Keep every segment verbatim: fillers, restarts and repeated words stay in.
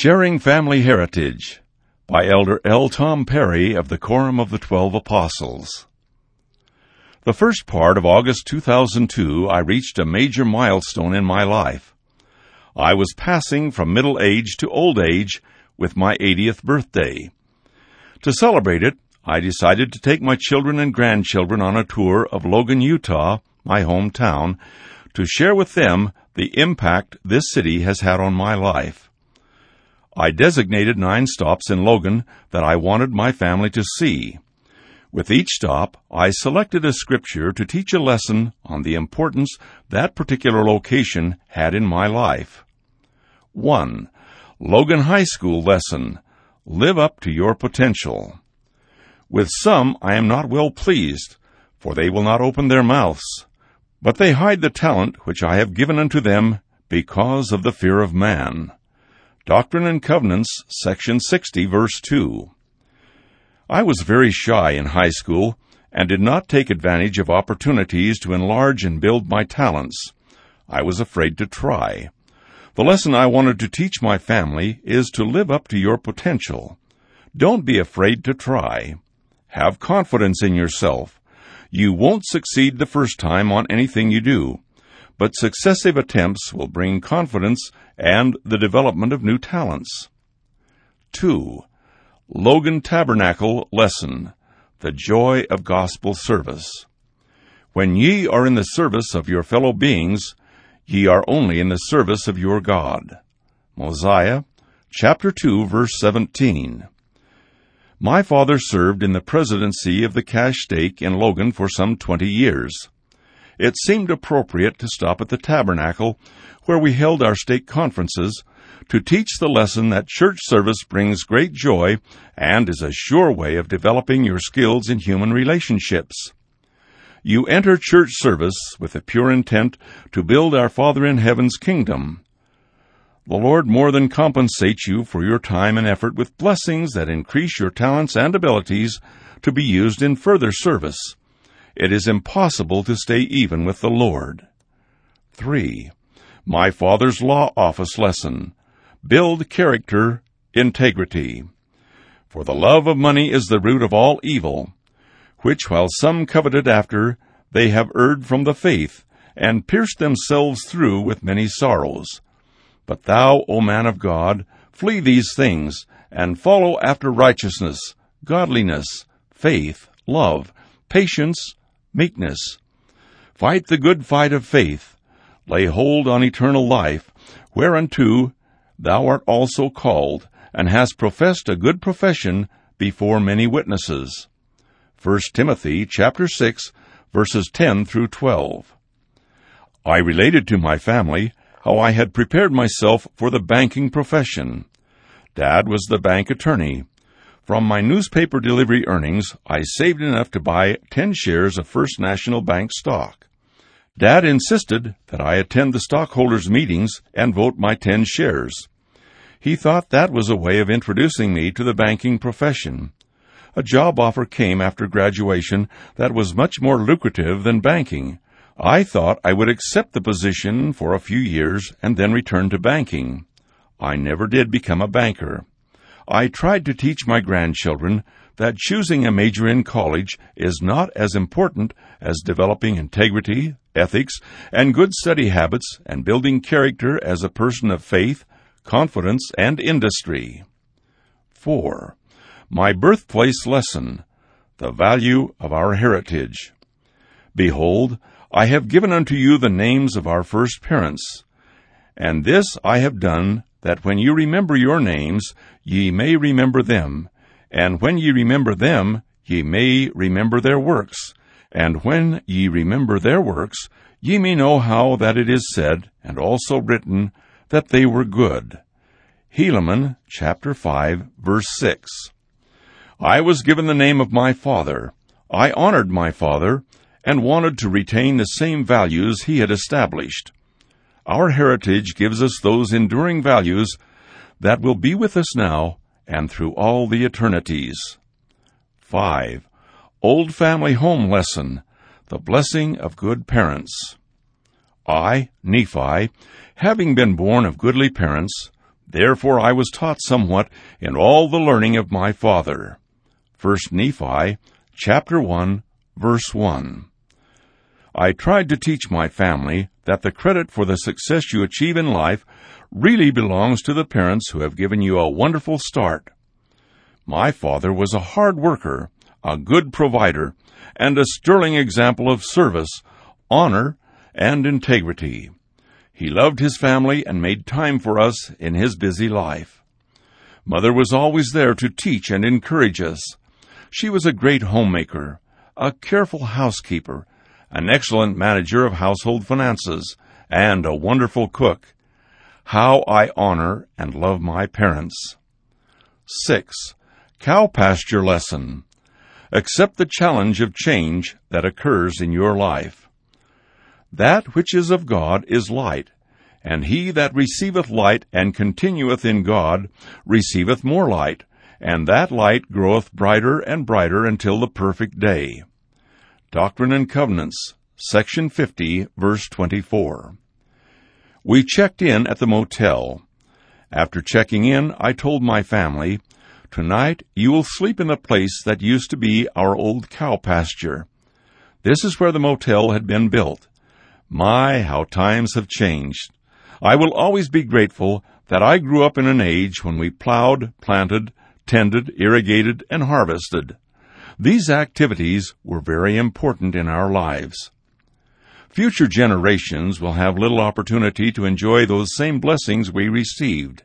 Sharing Family Heritage by Elder L. Tom Perry of the Quorum of the Twelve Apostles. The first part of August two thousand two, I reached a major milestone in my life. I was passing from middle age to old age with my eightieth birthday. To celebrate it, I decided to take my children and grandchildren on a tour of Logan, Utah, my hometown, to share with them the impact this city has had on my life. I designated nine stops in Logan that I wanted my family to see. With each stop, I selected a scripture to teach a lesson on the importance that particular location had in my life. one. Logan High School lesson, Live Up to Your Potential. With some I am not well pleased, for they will not open their mouths, but they hide the talent which I have given unto them because of the fear of man. Doctrine and Covenants, section sixty, verse two. I was very shy in high school and did not take advantage of opportunities to enlarge and build my talents. I was afraid to try. The lesson I wanted to teach my family is to live up to your potential. Don't be afraid to try. Have confidence in yourself. You won't succeed the first time on anything you do, but successive attempts will bring confidence and the development of new talents. two. Logan Tabernacle lesson, The Joy of Gospel Service. When ye are in the service of your fellow beings, ye are only in the service of your God. Mosiah, chapter two, verse seventeen. My father served in the presidency of the Cache Stake in Logan for some twenty years. It seemed appropriate to stop at the tabernacle, where we held our stake conferences, to teach the lesson that church service brings great joy and is a sure way of developing your skills in human relationships. You enter church service with a pure intent to build our Father in heaven's kingdom. The Lord more than compensates you for your time and effort with blessings that increase your talents and abilities to be used in further service. It is impossible to stay even with the Lord. three. My Father's Law Office lesson, Build Character, Integrity. For the love of money is the root of all evil, which while some coveted after, they have erred from the faith, and pierced themselves through with many sorrows. But thou, O man of God, flee these things, and follow after righteousness, godliness, faith, love, patience, meekness. Fight the good fight of faith. Lay hold on eternal life, whereunto thou art also called, and hast professed a good profession before many witnesses. First Timothy chapter six, verses ten through twelve. I related to my family how I had prepared myself for the banking profession. Dad was the bank attorney. From my newspaper delivery earnings, I saved enough to buy ten shares of First National Bank stock. Dad insisted that I attend the stockholders' meetings and vote my ten shares. He thought that was a way of introducing me to the banking profession. A job offer came after graduation that was much more lucrative than banking. I thought I would accept the position for a few years and then return to banking. I never did become a banker. I tried to teach my grandchildren that choosing a major in college is not as important as developing integrity, ethics, and good study habits and building character as a person of faith, confidence, and industry. four. My birthplace lesson, The Value of Our Heritage. Behold, I have given unto you the names of our first parents, and this I have done, that when you remember your names, ye may remember them, and when ye remember them, ye may remember their works, and when ye remember their works, ye may know how that it is said, and also written, that they were good. Helaman, chapter five, verse six. I was given the name of my father. I honored my father, and wanted to retain the same values he had established. Our heritage gives us those enduring values that will be with us now and through all the eternities. five. Old Family Home Lesson, The Blessing of Good Parents. I, Nephi, having been born of goodly parents, Therefore I was taught somewhat in all the learning of my father. First Nephi, chapter one, verse one. I tried to teach my family that the credit for the success you achieve in life really belongs to the parents who have given you a wonderful start. My father was a hard worker, a good provider, and a sterling example of service, honor, and integrity. He loved his family and made time for us in his busy life. Mother was always there to teach and encourage us. She was a great homemaker, a careful housekeeper, an excellent manager of household finances, and a wonderful cook. How I honor and love my parents. Six. Cow pasture lesson. Accept the challenge of change that occurs in your life. That which is of God is light, and he that receiveth light and continueth in God receiveth more light, and that light groweth brighter and brighter until the perfect day. Doctrine and Covenants, section fifty, verse twenty-four. We checked in at the motel. After checking in, I told my family, "Tonight you will sleep in the place that used to be our old cow pasture." This is where the motel had been built. My, how times have changed. I will always be grateful that I grew up in an age when we plowed, planted, tended, irrigated, and harvested. These activities were very important in our lives. Future generations will have little opportunity to enjoy those same blessings we received.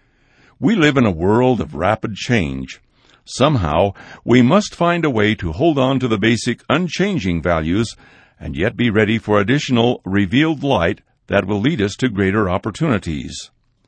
We live in a world of rapid change. Somehow, we must find a way to hold on to the basic unchanging values and yet be ready for additional revealed light that will lead us to greater opportunities.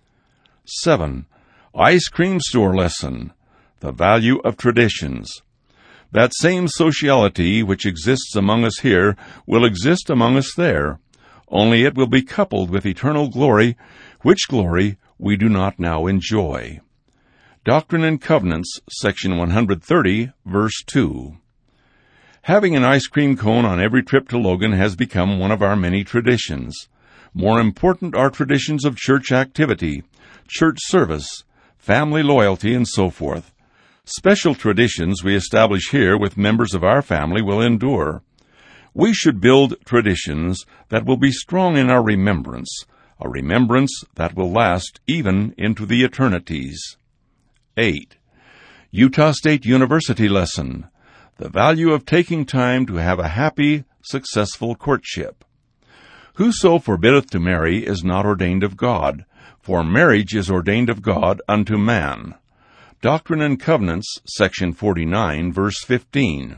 Seven. Ice cream store lesson. The value of traditions. That same sociality which exists among us here will exist among us there, only it will be coupled with eternal glory, which glory we do not now enjoy. Doctrine and Covenants, section one hundred thirty, verse two. Having an ice cream cone on every trip to Logan has become one of our many traditions. More important are traditions of church activity, church service, family loyalty, and so forth. Special traditions we establish here with members of our family will endure. We should build traditions that will be strong in our remembrance, a remembrance that will last even into the eternities. Eight. Utah State University lesson. The value of taking time to have a happy, successful courtship. Whoso forbiddeth to marry is not ordained of God, for marriage is ordained of God unto man. Doctrine and Covenants, section forty-nine, verse fifteen.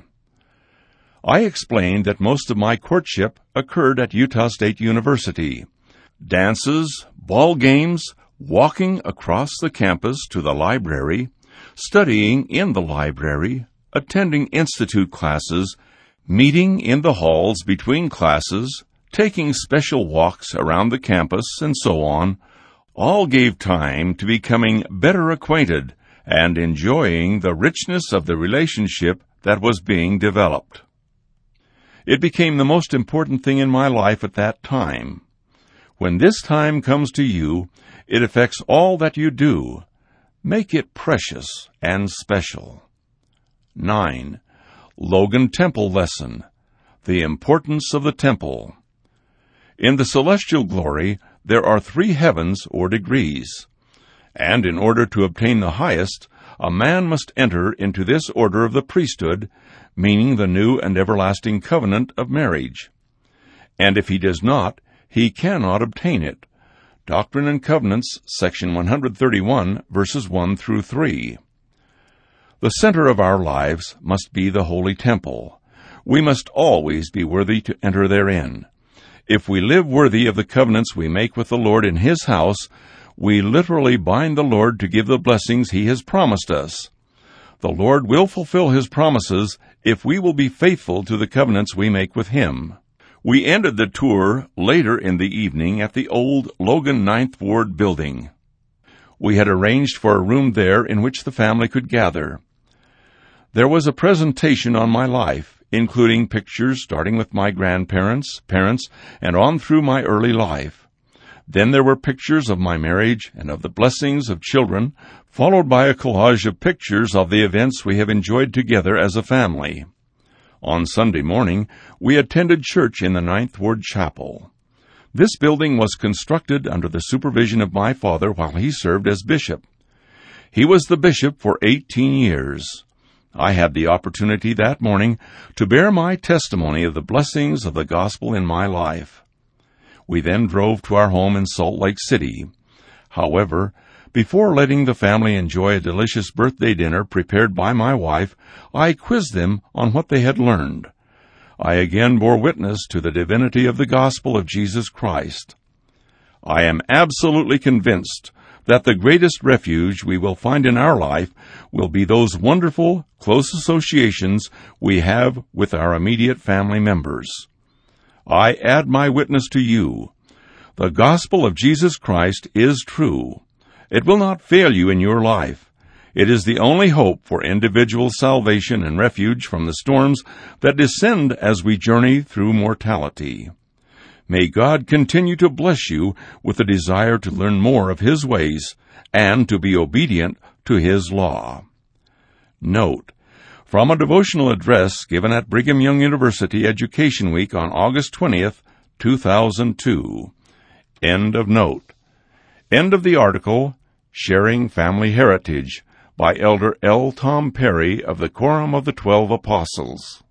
I explained that most of my courtship occurred at Utah State University. Dances, ball games, walking across the campus to the library, studying in the library, attending institute classes, meeting in the halls between classes, taking special walks around the campus, and so on, all gave time to becoming better acquainted and enjoying the richness of the relationship that was being developed. It became the most important thing in my life at that time. When this time comes to you, it affects all that you do. Make it precious and special. Nine. Logan Temple lesson. The importance of the temple. In the celestial glory, there are three heavens or degrees. And in order to obtain the highest, a man must enter into this order of the priesthood, meaning the new and everlasting covenant of marriage. And if he does not, he cannot obtain it. Doctrine and Covenants, section one hundred thirty-one, verses one through three. The center of our lives must be the holy temple. We must always be worthy to enter therein. If we live worthy of the covenants we make with the Lord in His house, we literally bind the Lord to give the blessings He has promised us. The Lord will fulfill His promises if we will be faithful to the covenants we make with Him. We ended the tour later in the evening at the old Logan Ninth Ward building. We had arranged for a room there in which the family could gather. There was a presentation on my life, including pictures starting with my grandparents, parents, and on through my early life. Then there were pictures of my marriage and of the blessings of children, followed by a collage of pictures of the events we have enjoyed together as a family. On Sunday morning, we attended church in the Ninth Ward Chapel. This building was constructed under the supervision of my father while he served as bishop. He was the bishop for eighteen years. I had the opportunity that morning to bear my testimony of the blessings of the gospel in my life. We then drove to our home in Salt Lake City. However, before letting the family enjoy a delicious birthday dinner prepared by my wife, I quizzed them on what they had learned. I again bore witness to the divinity of the gospel of Jesus Christ. I am absolutely convinced that the greatest refuge we will find in our life will be those wonderful, close associations we have with our immediate family members. I add my witness to you. The gospel of Jesus Christ is true. It will not fail you in your life. It is the only hope for individual salvation and refuge from the storms that descend as we journey through mortality. May God continue to bless you with a desire to learn more of His ways and to be obedient to His law. Note: from a devotional address given at Brigham Young University Education Week on August twentieth, two thousand two. End of note. End of the article, Sharing Family Heritage, by Elder L. Tom Perry of the Quorum of the Twelve Apostles.